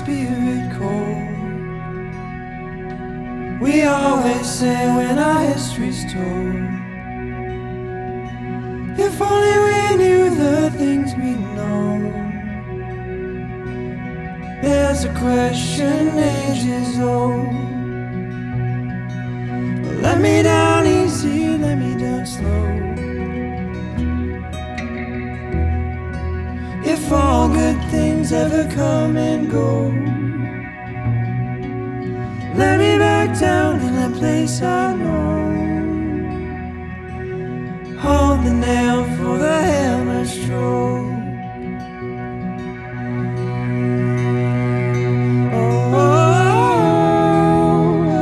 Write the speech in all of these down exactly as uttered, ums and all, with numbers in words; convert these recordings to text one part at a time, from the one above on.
spirit cold. We always say when our history's told, if only we knew the things we know. There's a question ages old. Let me down easy, let me down slow. If all good things ever come and go, let me back down in a place I know. Hold the nail for the hammer stroke. Oh, oh,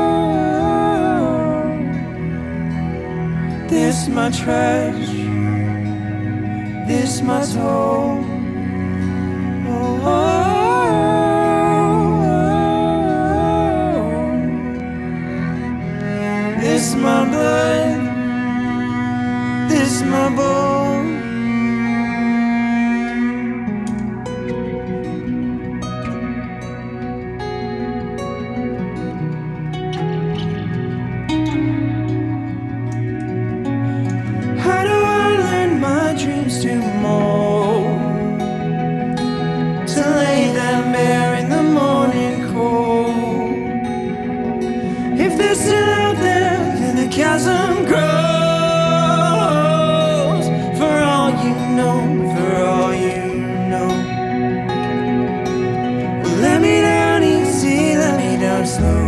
oh. This my trash, this my toll. Oh, oh. This my blood, this my bone. How do I learn my dreams to mold, to lay them bare in the morning cold? If they're still out there, then the chasm grows. For all you know, for all you know. Let me down easy, let me down slow.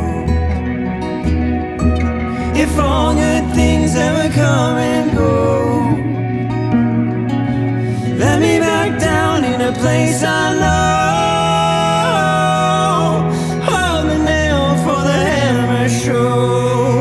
If all good things ever come and go, let me back down in a place I know. Hold the nail for the hammer stroke.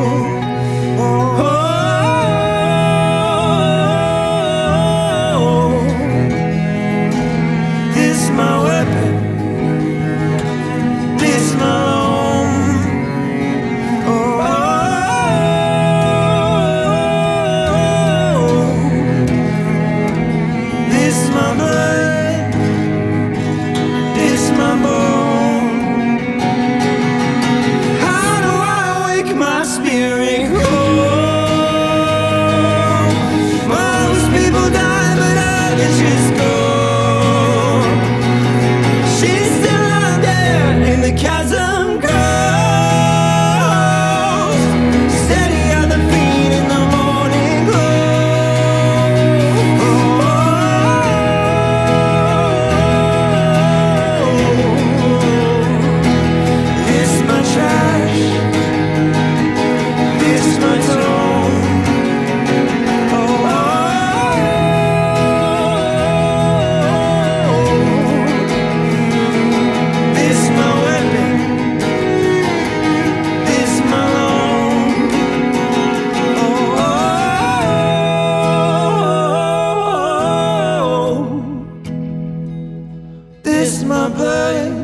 This my blood,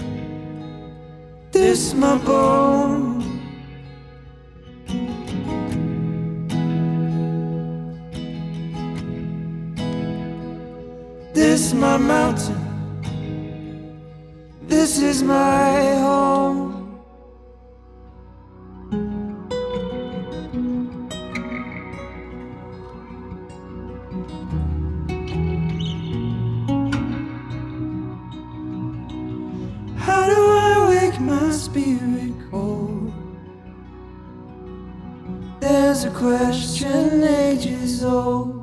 this my bone. This my mountain, this is my home. How do I wake my spirit cold? There's a question ages old.